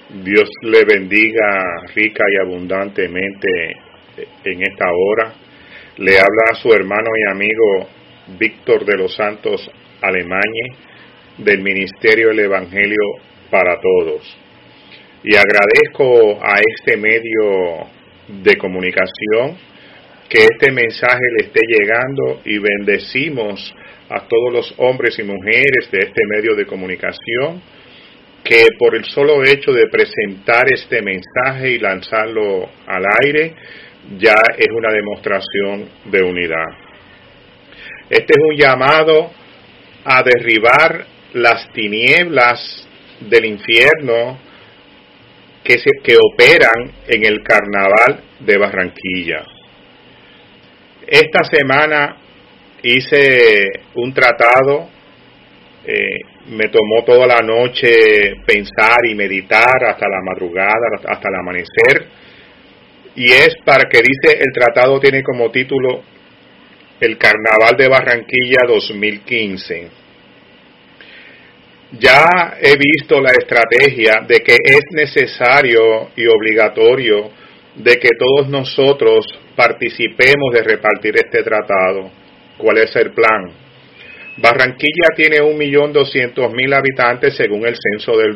Dios le bendiga rica y abundantemente en esta hora. Le habla a su hermano y amigo Víctor de los Santos Alemañe del Ministerio del Evangelio para Todos. Y agradezco a este medio de comunicación que este mensaje le esté llegando y bendecimos a todos los hombres y mujeres de este medio de comunicación que por el solo hecho de presentar este mensaje y lanzarlo al aire ya es una demostración de unidad. Este es un llamado a derribar las tinieblas del infierno que operan en el Carnaval de Barranquilla. Esta semana hice un tratado, me tomó toda la noche pensar y meditar hasta la madrugada, hasta el amanecer, y es para que dice, el tratado tiene como título El Carnaval de Barranquilla 2015. Ya he visto la estrategia de que es necesario y obligatorio de que todos nosotros participemos de repartir este tratado. ¿Cuál es el plan? Barranquilla tiene 1.200.000 habitantes según el censo del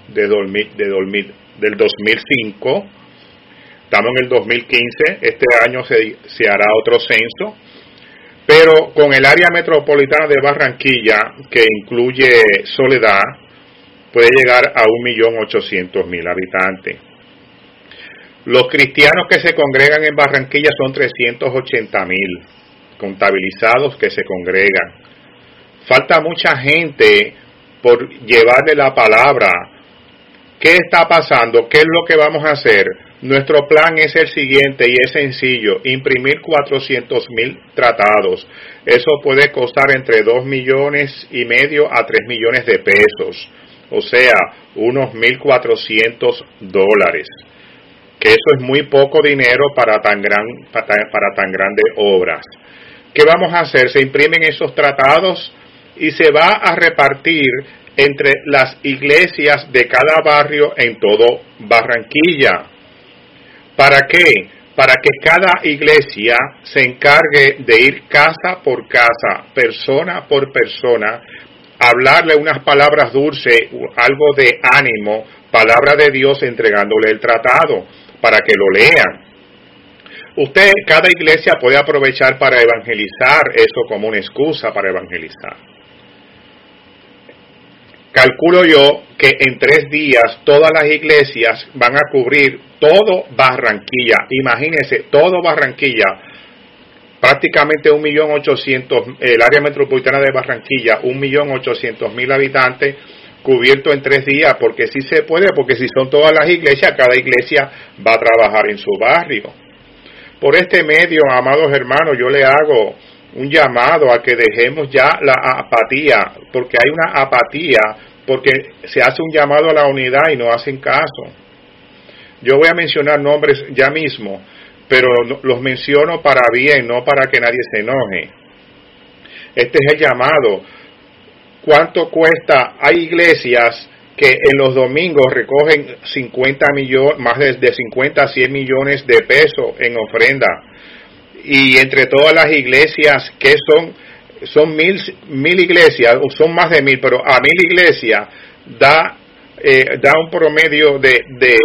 2005. Estamos en el 2015, este año se hará otro censo, pero con el área metropolitana de Barranquilla, que incluye Soledad, puede llegar a 1.800.000 habitantes. Los cristianos que se congregan en Barranquilla son 380.000 contabilizados que se congregan. Falta mucha gente por llevarle la palabra. ¿Qué está pasando? ¿Qué es lo que vamos a hacer? Nuestro plan es el siguiente y es sencillo: imprimir 400.000 tratados. Eso puede costar entre 2,5 millones a 3 millones de pesos, o sea, unos $1,400, que eso es muy poco dinero para tan grandes obras. ¿Qué vamos a hacer? Se imprimen esos tratados y se va a repartir entre las iglesias de cada barrio en todo Barranquilla. ¿Para qué? Para que cada iglesia se encargue de ir casa por casa, persona por persona, hablarle unas palabras dulces, algo de ánimo, palabra de Dios, entregándole el tratado para que lo lean. Cada iglesia puede aprovechar para evangelizar eso como una excusa para evangelizar. Calculo yo que en 3 días todas las iglesias van a cubrir todo Barranquilla. Imagínense, todo Barranquilla, prácticamente 1.800.000, el área metropolitana de Barranquilla, 1.800.000 habitantes, cubierto en 3 días, porque sí se puede, porque si son todas las iglesias, cada iglesia va a trabajar en su barrio. Por este medio, amados hermanos, yo le hago un llamado a que dejemos ya la apatía, porque hay una apatía, porque se hace un llamado a la unidad y no hacen caso. Yo voy a mencionar nombres ya mismo, pero los menciono para bien, no para que nadie se enoje. Este es el llamado. ¿Cuánto cuesta? Hay iglesias que en los domingos recogen 50 millones, más de 50 a 100 millones de pesos en ofrenda. Y entre todas las iglesias, que son mil iglesias, o son más de 1,000, pero a 1,000 iglesias da un promedio de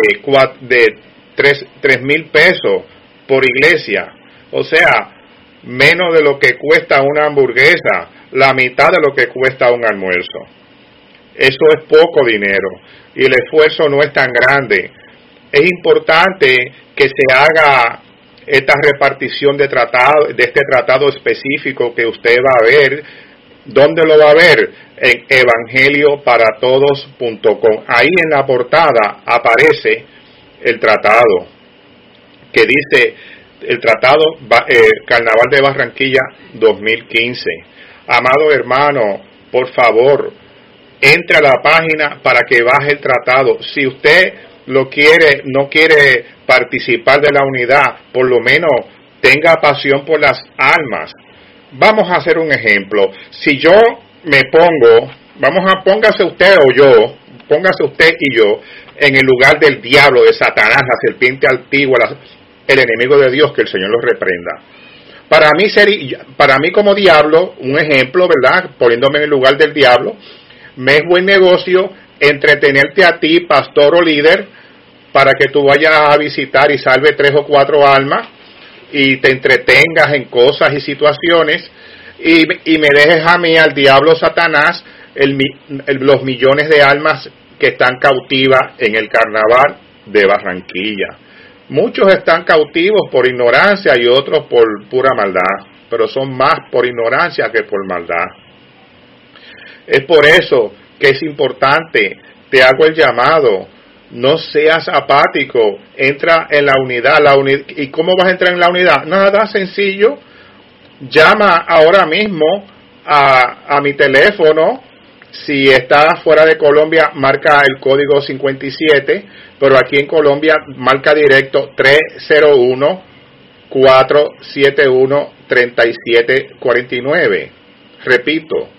3,000 pesos por iglesia. O sea, menos de lo que cuesta una hamburguesa, la mitad de lo que cuesta un almuerzo. Eso es poco dinero y el esfuerzo no es tan grande. Es importante que se haga esta repartición de este tratado específico que usted va a ver. ¿Dónde lo va a ver? En evangelioparatodos.com. Ahí en la portada aparece el tratado que dice el tratado Carnaval de Barranquilla 2015. Amado hermano, por favor, entre a la página para que baje el tratado. Si usted no quiere participar de la unidad, por lo menos tenga pasión por las almas. Vamos a hacer un ejemplo. Si yo me pongo, póngase usted o yo, póngase usted y yo en el lugar del diablo, de Satanás, la serpiente antigua, el enemigo de Dios, que el Señor los reprenda. Para mí como diablo, un ejemplo, ¿verdad? Poniéndome en el lugar del diablo, me es buen negocio entretenerte a ti, pastor o líder, para que tú vayas a visitar y salve 3 o 4 almas y te entretengas en cosas y situaciones y me dejes a mí, al diablo Satanás, los millones de almas que están cautivas en el carnaval de Barranquilla. Muchos están cautivos por ignorancia y otros por pura maldad, pero son más por ignorancia que por maldad. Es por eso que es importante, te hago el llamado, no seas apático, entra en la unidad. ¿Y cómo vas a entrar en la unidad? Nada, sencillo, llama ahora mismo a mi teléfono. Si estás fuera de Colombia, marca el código 57, pero aquí en Colombia marca directo 301-471-3749. Repito,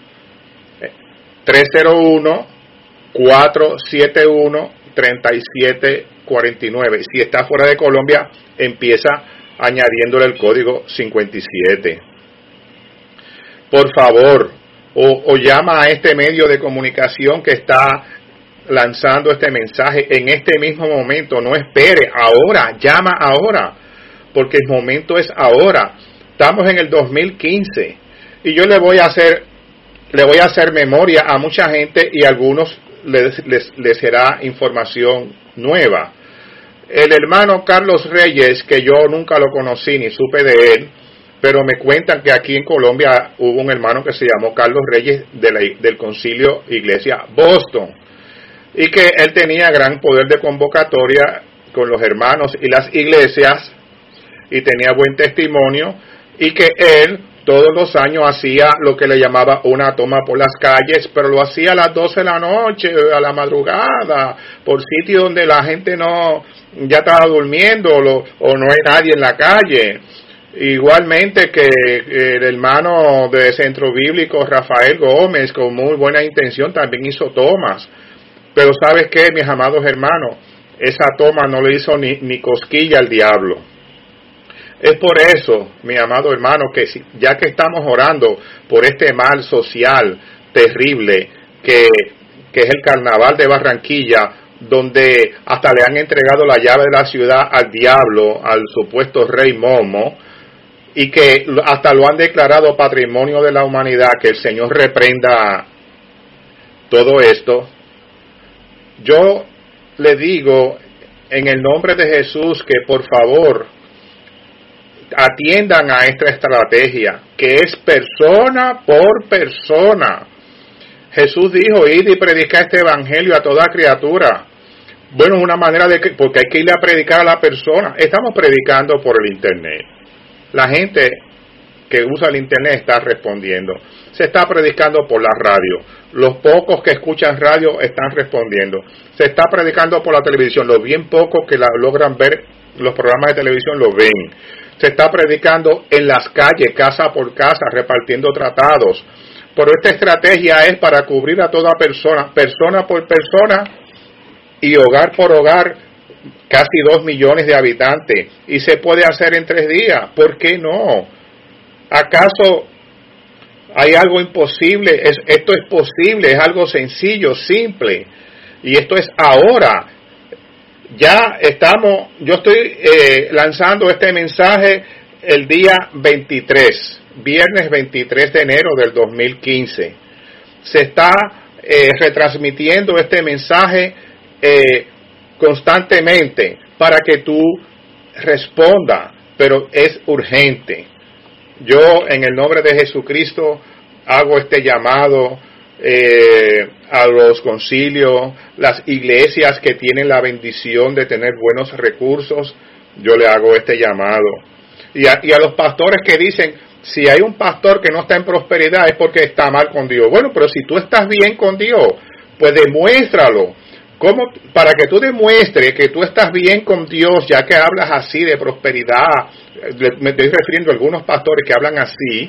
301-471-3749. Si está fuera de Colombia, empieza añadiéndole el código 57. Por favor, o llama a este medio de comunicación que está lanzando este mensaje en este mismo momento. No espere, ahora, llama ahora, porque el momento es ahora. Estamos en el 2015 y yo le voy a hacer memoria a mucha gente y a algunos les será información nueva. El hermano Carlos Reyes, que yo nunca lo conocí ni supe de él, pero me cuentan que aquí en Colombia hubo un hermano que se llamó Carlos Reyes del Concilio Iglesia Boston, y que él tenía gran poder de convocatoria con los hermanos y las iglesias, y tenía buen testimonio, y que él todos los años hacía lo que le llamaba una toma por las calles, pero lo hacía a las 12 de la noche, a la madrugada, por sitios donde la gente ya estaba durmiendo o no hay nadie en la calle. Igualmente que el hermano de Centro Bíblico Rafael Gómez, con muy buena intención, también hizo tomas. Pero ¿sabes qué, mis amados hermanos? Esa toma no le hizo ni cosquilla al diablo. Es por eso, mi amado hermano, que ya que estamos orando por este mal social terrible que es el carnaval de Barranquilla, donde hasta le han entregado la llave de la ciudad al diablo, al supuesto rey Momo, y que hasta lo han declarado patrimonio de la humanidad, que el Señor reprenda todo esto. Yo le digo en el nombre de Jesús que por favor atiendan a esta estrategia, que es persona por persona. Jesús dijo, id y predicar este evangelio a toda criatura. Bueno, una manera porque hay que ir a predicar a la persona. Estamos predicando por el internet. La gente que usa el internet está respondiendo. Se está predicando por la radio. Los pocos que escuchan radio están respondiendo. Se está predicando por la televisión. Los bien pocos que logran ver los programas de televisión lo ven. Se está predicando en las calles, casa por casa, repartiendo tratados. Pero esta estrategia es para cubrir a toda persona, persona por persona y hogar por hogar, casi 2 millones de habitantes. Y se puede hacer en 3 días. ¿Por qué no? ¿Acaso hay algo imposible? Esto es posible, es algo sencillo, simple. Y esto es ahora. Yo estoy lanzando este mensaje el día 23, viernes 23 de enero del 2015. Se está retransmitiendo este mensaje constantemente para que tú respondas, pero es urgente. Yo, en el nombre de Jesucristo, hago este llamado a los concilios, las iglesias que tienen la bendición de tener buenos recursos. Yo le hago este llamado. Y a los pastores que dicen, si hay un pastor que no está en prosperidad es porque está mal con Dios. Bueno, pero si tú estás bien con Dios, pues demuéstralo. ¿Cómo? Para que tú demuestres que tú estás bien con Dios, ya que hablas así de prosperidad. Me estoy refiriendo a algunos pastores que hablan así.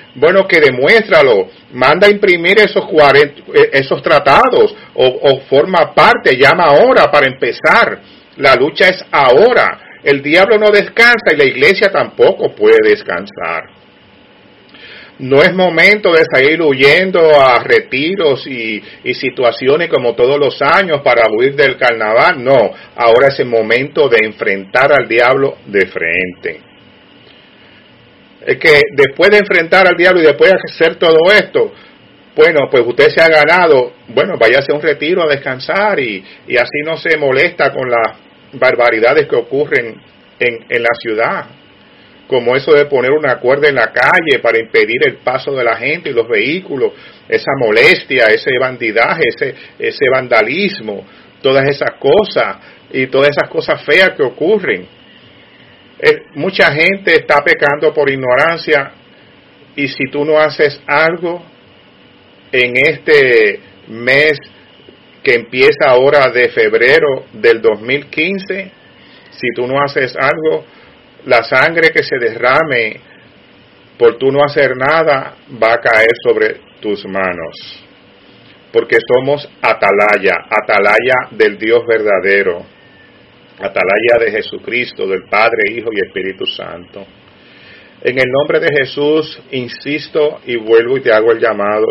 Bueno, que demuéstralo, manda a imprimir esos tratados, o forma parte, llama ahora para empezar. La lucha es ahora. El diablo no descansa y la iglesia tampoco puede descansar. No es momento de salir huyendo a retiros y situaciones como todos los años para huir del carnaval. No, ahora es el momento de enfrentar al diablo de frente. Es que después de enfrentar al diablo y después de hacer todo esto, bueno, pues usted se ha ganado, bueno, váyase a un retiro a descansar y así no se molesta con las barbaridades que ocurren en la ciudad, como eso de poner una cuerda en la calle para impedir el paso de la gente y los vehículos, esa molestia, ese bandidaje, ese vandalismo, todas esas cosas y todas esas cosas feas que ocurren. Mucha gente está pecando por ignorancia, y si tú no haces algo en este mes que empieza ahora de febrero del 2015, si tú no haces algo, la sangre que se derrame por tú no hacer nada va a caer sobre tus manos, porque somos atalaya del Dios verdadero, atalaya de Jesucristo, del Padre, Hijo y Espíritu Santo. En el nombre de Jesús, insisto y vuelvo y te hago el llamado.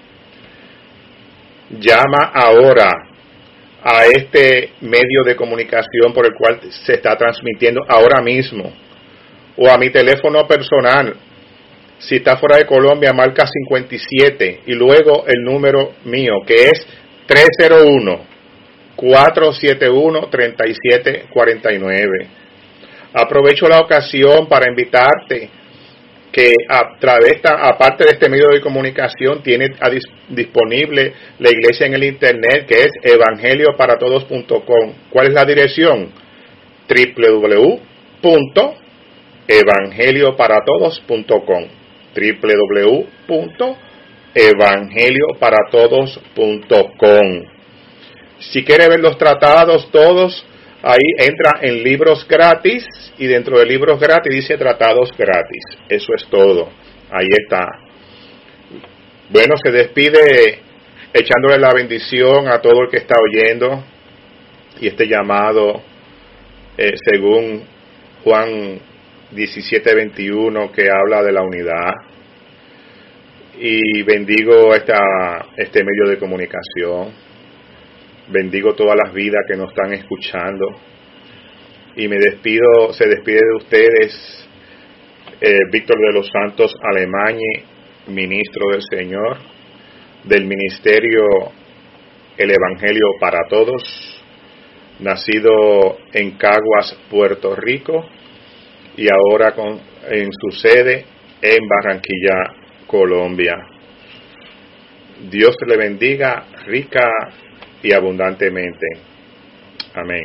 Llama ahora a este medio de comunicación por el cual se está transmitiendo ahora mismo, o a mi teléfono personal. Si está fuera de Colombia, marca 57 y luego el número mío, que es 301-471-3749. Aprovecho la ocasión para invitarte que aparte de este medio de comunicación, tiene disponible la iglesia en el internet, que es evangelioparatodos.com. ¿Cuál es la dirección? www.evangelioparatodos.com www.evangelioparatodos.com. Si quiere ver los tratados todos, ahí entra en libros gratis, y dentro de libros gratis dice tratados gratis. Eso es todo. Ahí está. Bueno, se despide echándole la bendición a todo el que está oyendo, y este llamado, según Juan 17:21, que habla de la unidad. Y bendigo este medio de comunicación. Bendigo todas las vidas que nos están escuchando. Y se despide de ustedes Víctor de los Santos Alemañe, ministro del Señor, del ministerio El Evangelio para Todos, nacido en Caguas, Puerto Rico, y ahora en su sede en Barranquilla, Colombia. Dios le bendiga rica y abundantemente. Amén.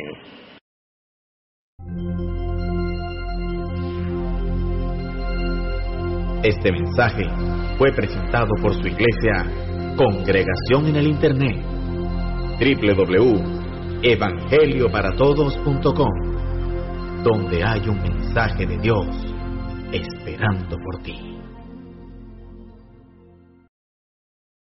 Este mensaje fue presentado por su iglesia Congregación en el Internet, www.evangelioparatodos.com, donde hay un mensaje de Dios esperando por ti.